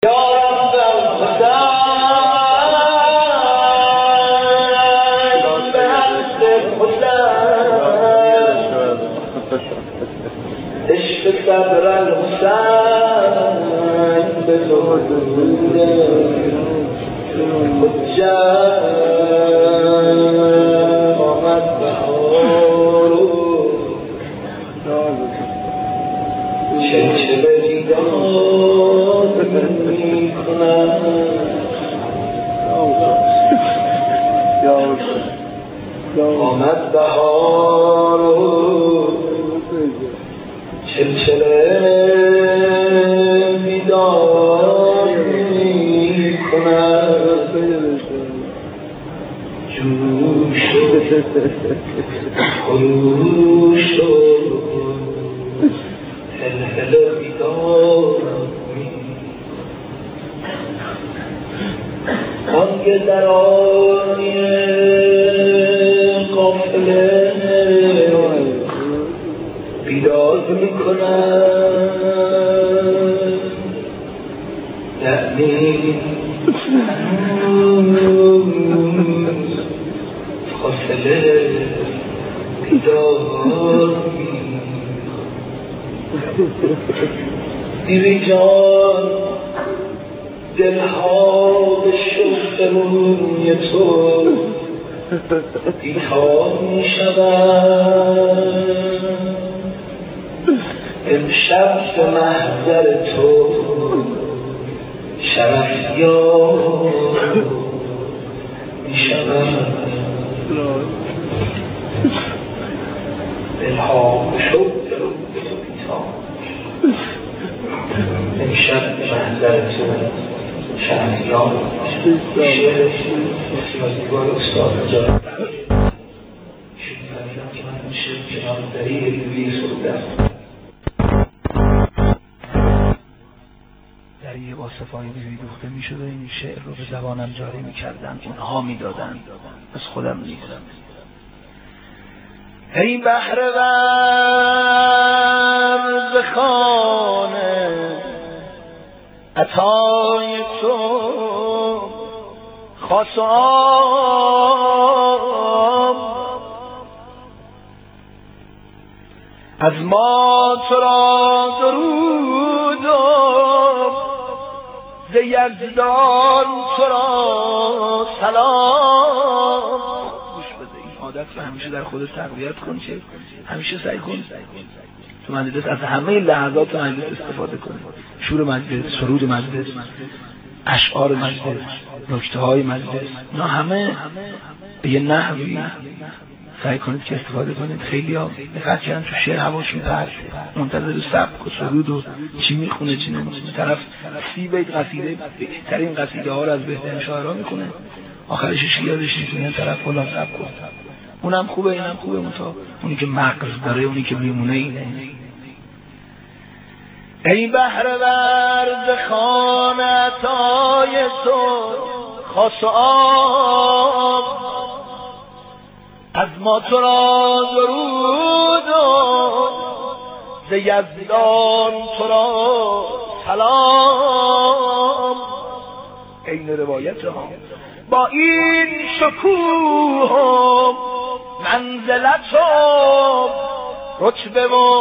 صبر الحسین به دور حجت آمد بهار و چلچله دیدار می‌کند آمد بهار و چلچله بیدار می‌کند جوش و خروش و هلهل بیدار آنگه در آنی قافله بیدار می‌کند یعنی قافله بیدار دیوی جان دلها به شوق روی تو بیدار می‌شود امشب به محضر تو شرفیار می‌شود دلها به شوق امشب به محضر تو شرفیار شعر بسیار دیوار استاد جان شکریدم که من میشه جناب دری روی سردم دریه با صفای بیوی دوخته می شد و این شعر رو به زبانم جاری می کردن اونها می دادن از خودم نیستم ای بحر ورد خانه عطای تو خاص آب از ما تو را درود و ز یزدان تو را سلام. گوش بده، این عادت رو همیشه در خودت تقویت کن که همیشه سعی کن تو مجلس از همه لحظات مجلس استفاده کن. شور مجلس، سرود مجلس، اشعار مجلس، نکته‌های مجلس، اینا همه به یه نحوی سعی کنید که استفاده کنید. خیلی ها دقت کردن تو شعر هواشون پرت، منتظر سبک و سرود و چی میخونه چی نمیخونه. طرف 30 بیت قصیده، بهترین قصیده ها رو از بهترین شاعرها میخونه، آخرش یادش نیست این طرف فلان سبک کن. اونم خوبه اینم خوبه، اونی که مغز داره، اونی که میمونه اینه. ای بحر ورد خانه عطای تو خاص آب از ما تو را درود و ز یزدان تو را سلام. این روایت ها با این شکوه و منزلت و رتبه و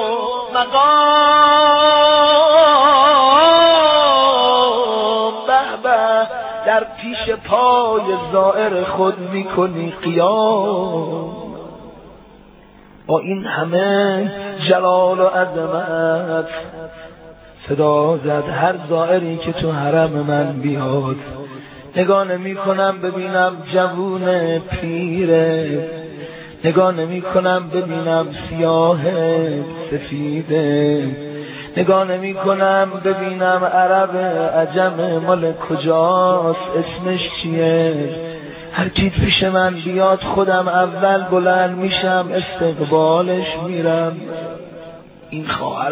مقام به به در پیش پای زائر خود میکنی قیام. با این همه جلال و عظمت صدا زد هر زائری که تو حرم من بیاد. نگاه نمی کنم ببینم جوون پیره، نگاه نمی کنم ببینم سیاه سفیده، نگاه نمی کنم ببینم عرب عجم مال کجاست، اسمش چیه. هر کی پیش من بیاد خودم اول بلند میشم استقبالش میرم. این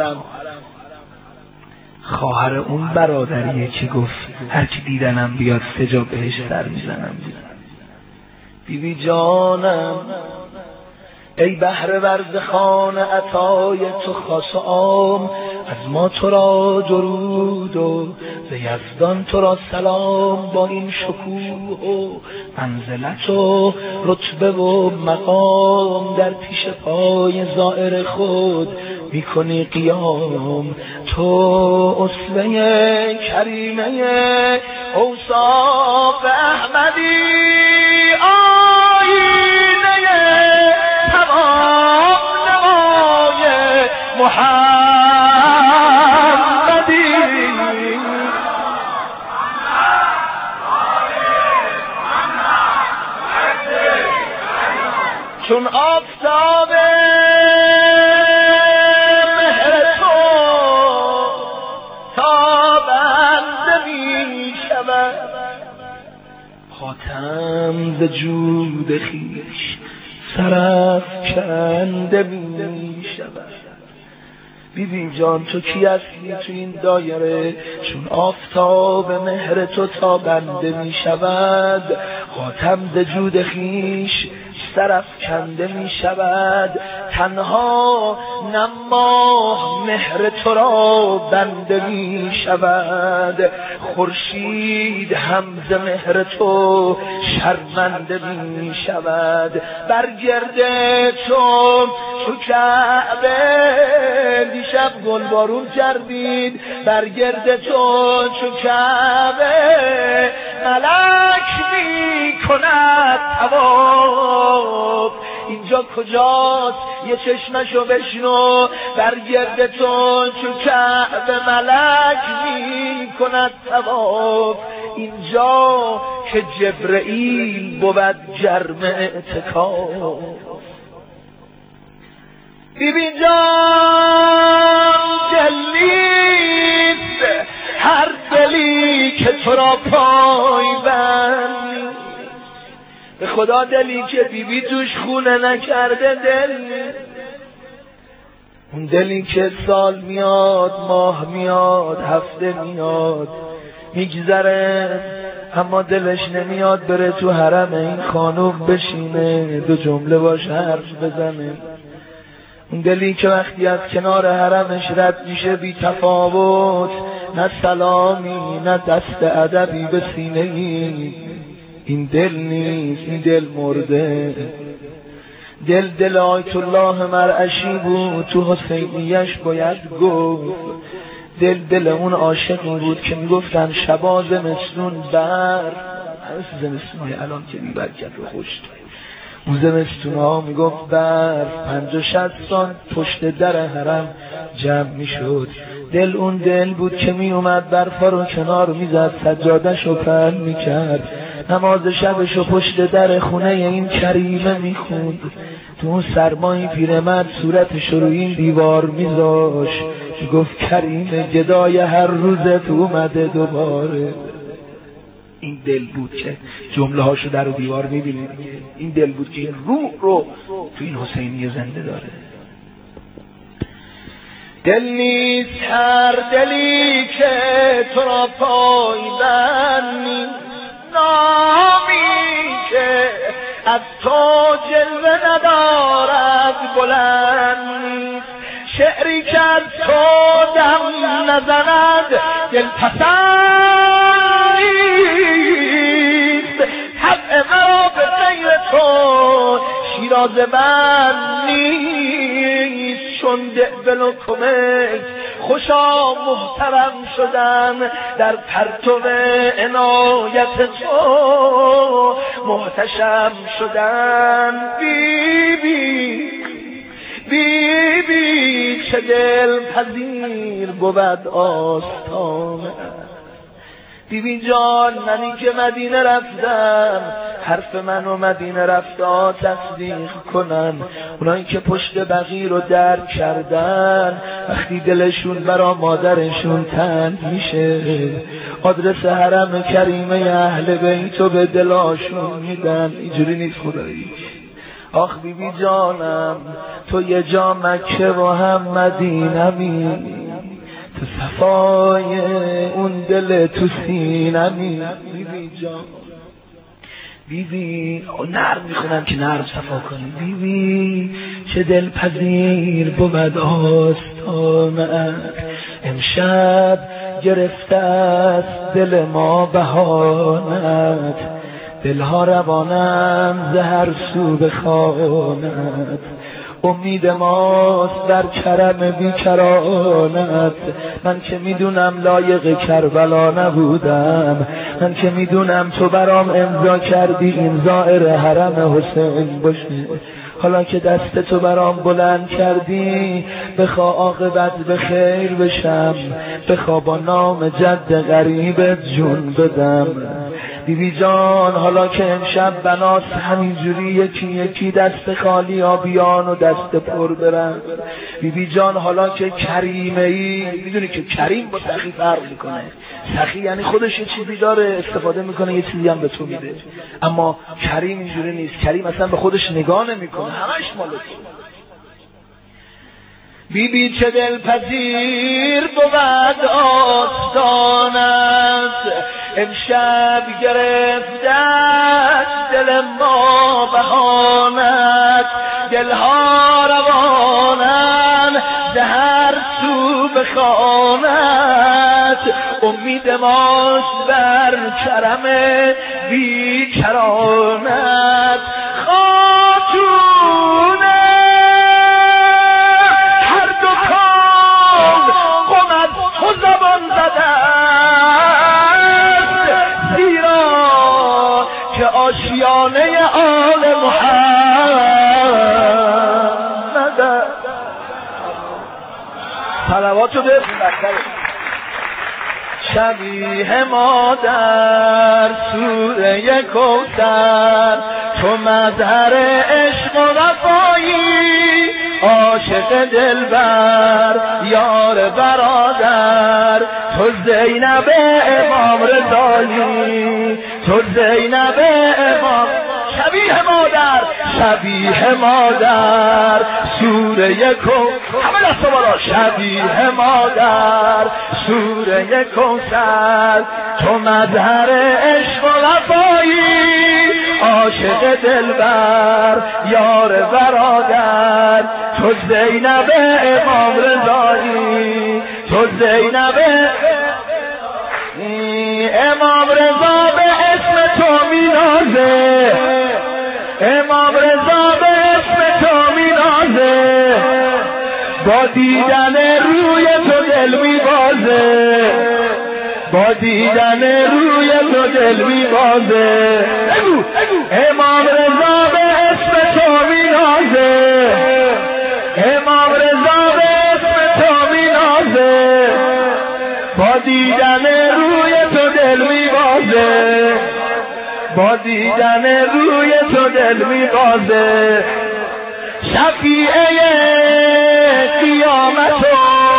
خواهر اون برادریه که گفت هر کی دیدنم بیاد سجا بهش سر میزنم. بیبی جانم ای بهر ورد خان عطای تو خاص عام، از ما تو را درود و ز یزدان تو را سلام. با این شکوه و منزلت و رتبه و مقام، در پیش پای زائر خود میکنی قیام. تو اسوه کریمه اوصاف احمدی، آینه تمام نمای محمدی. چون آفتاب مهر تو تابنده می شود، خاتم ز جود خویش سرافکنده می شود. بیبی جان تو کی هستی تو این دایره؟ چون آفتاب مهر تو تابنده می شود، خاتم ز جود خویش سرافکنده می شود. تنها نماه مهر تو را بنده می شود، خورشید هم ز مهر تو شرمنده می شود. برگرد تو کعبه دیشب گلبارون کردید، برگرد تو کعبه ملک می کند طواف. اینجا کجاست یه چشمشو بشنو، برگرد تو کعبه ملک می کند طواف. اینجا که جبرئیل بود جرم اعتکاف. بیبی جان دلیست هر دلی که تو را پای بند، به خدا دلی که بیبی توش خونه نکرده دل، اون دلی که سال میاد ماه میاد هفته میاد میگذره اما دلش نمیاد بره تو حرم این خانوم بشینه دو جمله باش حرف بزنه. اون دلی که وقتی از کنار حرمش رد میشه بی تفاوت، نه سلامی نه دست ادبی به سینه ای، این دل نیست، این دل مرده. دل آیت الله مرعشی بود، تو حسینیش باید گفت. دل اون عاشقی بود که میگفتن شبا زمستون برف، همه زمستونهای الان که میبرکت و خوش، اون زمستون ها میگفت برف 50-60 سال پشت در حرم جمع میشد. اون دل بود که میومد برفا رو کنار میزد، سجادش رو پهن میکرد، نماز شبش رو پشت در خونه این کریمه میخوند. تو اون سرمایی پیرمرد صورتش رو این دیوار میذاش، گفت کریمه گدای هر روزت اومده دوباره. این دل بود که جمله هاشو در دیوار میبینید، این دل بود که روح رو تو این حسینی زنده داره. دل نیست هر دلی که تو را پایبند نیست، نامی که از تو جلوه ندارد بلند نیست، شعری که از تو دم نزند دل پسند نیست، طبع مرا به غیر تو شیراز بند نیست. چون دل و کمک خوشا محترم شدن، در پرتو عنایت تو محتشم شدن. بی چه دل پذیر بود آستانه. بیبی جان منی که مدینه رفتم، حرف منو مدینه رفتا تصدیق کنن. اونایی که پشت بقیع رو درک کردن، وقتی دلشون برا مادرشون تنگ میشه، آدرس حرم کریمه اهل بیتو به دلاشون میدن. اینجوری نیست خدایی. آخ بیبی جانم تو یه جا مکه و هم مدینمی، تو صفای اون دل تو سینمی. بیبی جان بیبی نرم میخونم که نرم صفا کنی. بیبی چه دلپذیر بود آستانت، امشب گرفته است دل ما بهانت، دلها روانم ز هر سو بخوانت، امید ماست در کرم بیکرانت. من که میدونم لایق کربلا نبودم، من که میدونم تو برام امضا کردی این زائر حرم حسین باشه، حالا که دست تو برام بلند کردی بخوا عاقبت به خیر بشم، بخوا با نام جد غریبت جون بدم. بیبی جان حالا که امشب بنات همینجوری یکی یکی دست خالی آبیان و دست پر برن، بیبی جان حالا که کریمه ای، میدونی که کریم با سخی فرق میکنه، سخی یعنی خودش یه چیزی داره استفاده میکنه یه چیزی هم به تو میده، اما کریم اینجوری نیست، کریم اصلا به خودش نگاه نمیکنه، همش مال تو. بیبی چه دلپذیر بود آستانت، امشب گرفته دل ما بهانت، دلها روانن ز هر سو بخوانت، امید ماست بر کرم بیکرانت. خاتون هر دو کون قمت تو زبان زده، که آشیانه آل محمد. صلواتو به شبیه ما در سوره کوثر، تو مظهر عشق و وفایی، عاشق دلبر یار برادر، تو زینب امام رضایی، تو زینب امام، شبیه مادر، شبیه مادر سوره کوثر، همه دست بالا، شبیه مادر سوره کوثر، تو مظهر عشق و وفایی، عاشق دلبر یار برادر، تو زینب امام رضایی، تو زینب امام رضا به اسم تو مینازه، امام رضا به اسم تو مینازه، با دیدن روی تو دل میبازه، با دیدن روی تو دل میبازه. امام رضا به اسم تو مینازه، امام رضا به اسم تو مینازه، با دیدن روی تو دل میبازه، با دیدن روی تو دل میبازه. شفیعه قیامت و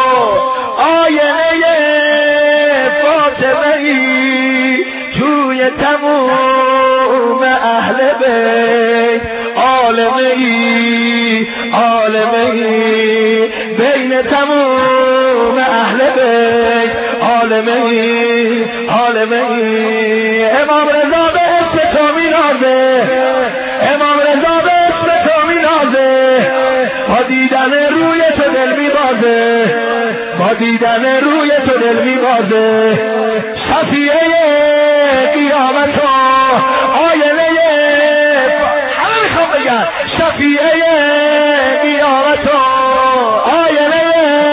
آینه فاطمه ای، توی تموم اهل بیت عالمه ای، عالمه ای، بین تموم اهل بیت عالمه ای، عالمه ای. امام رضا به اسم تو مینازه، امام رضا به اسم تو مینازه، با دیدن روی تو دل میبازه، با دیدن روی تو دل میبازه. شفیعه قیامت و آینه، همه میخوام بگن شفیعه قیامت و آینه،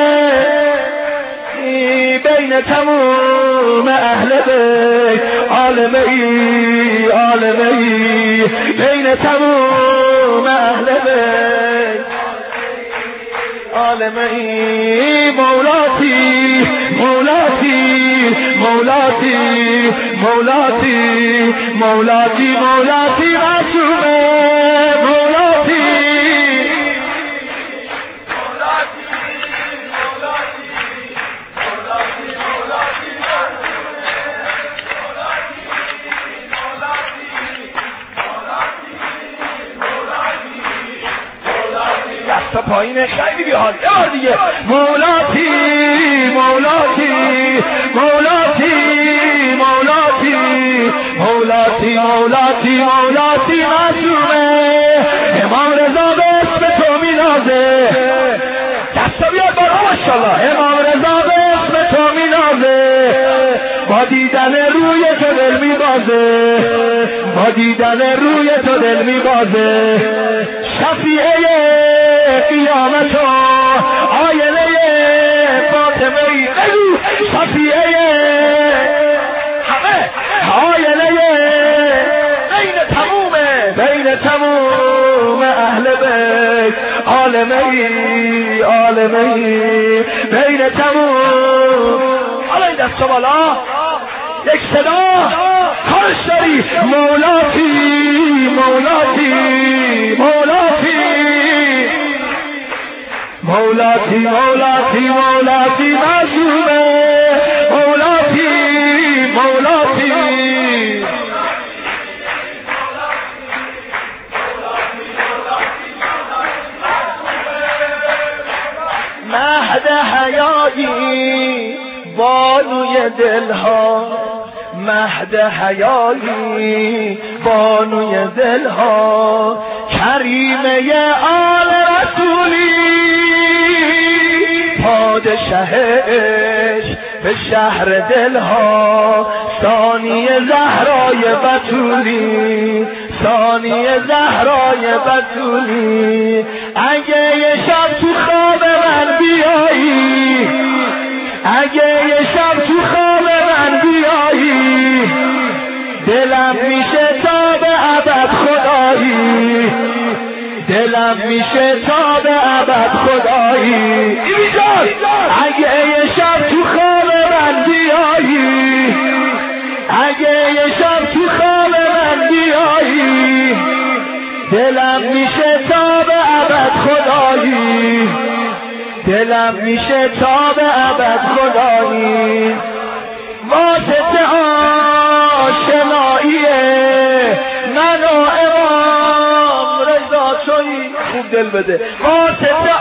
بین تموم اهل بیت عالمه ای، عالمه ای، بین تموم اهل بیت عالمه ای. مولاتی مولاتی مولاتی مولاتی مولاتی مولاتی معصومه، مولاتی دست پایین خیلی بیحال، یه بار دیگه مولاتی مولاتی مولاتی مولاتی مولاتی مولاتی مولاتی روی تو دل میبازه، با دیدن روی تو دل میبازه. شفیعه قیامت و آینه فاطمه ای، شفیعه همه آینه بین تموم اهل بیت، عالمه بین تموم. حالا این دست بالا یک صدا کارش داری، مولاتی مولاتی مولاتی مولاتی مولاتی مولاتی معصومه، مولاتی مولاتی مهد حیایی بانوی دلها، مهد حیایی بانوی دلها، کریمه آل رسولی، پادشه عشق به شهر دلها، ثانی زهرای بتولی، ثانی زهرای بتولی. اگه یه شب تو خواب من بیایی، اگه یه شب تو خواب من بیایی، دلم میشه تا به ابد خدایی، دلم میشه تا به ابد خدایی. اگه یه شب تو خواب من بیایی، اگه یه شب تو خواب من بیایی، دلم میشه تا به ابد خدایی، دلم میشه تا به ابد خدایی. واسطه آشناییه من و امام رضا تویی، خوب دل بده. واسطه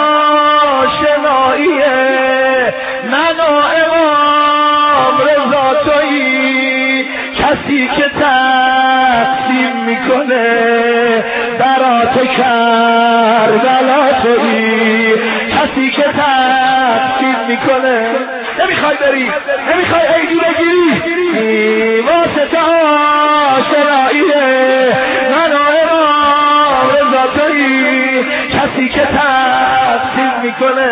آشناییه من و امام رضا تویی، کسی که تقسیم میکنه برات کربلا تویی، کسی که تقسیم میکنه. نمیخوای بری، نمیخوای عیدی بگیری، واسطه آشناییه من و امام رضا تویی، کسی که تقسیم میکنه.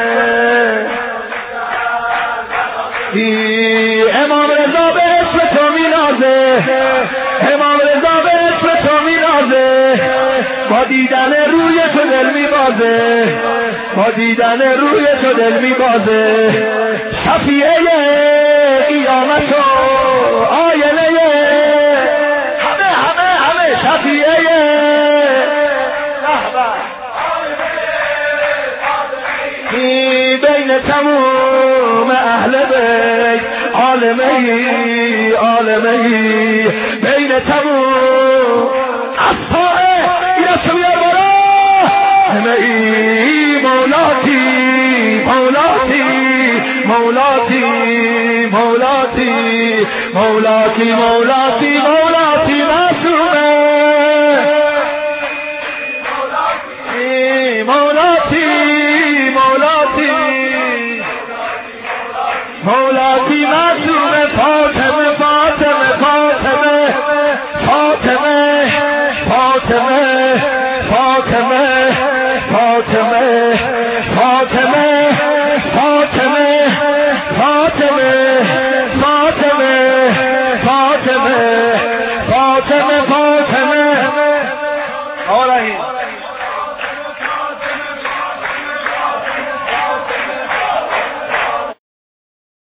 امام رضا به اسم تو مینازه، امام رضا به اسم تو مینازه، با دیدن روی تو دل میبازه، با دیدن روی تو دل میبازه. شفیعه قیامت و آینه همه شفیعه بین تموم اهل بیت، عالمه بین تموم اصحاب اینا بیار برا همه مولاتی مولاتی مولاتی مولاتی مولاتی مولاتی مولاتی معصومه، مولاتی مولاتی مولاتی معصومه. فاطمه فاطمه فاطمه فاطمه فاطمه فاطمه فاطمه فاطمه فاطمه فاطمه فاطمه فاطمه فاطمه فاطمه.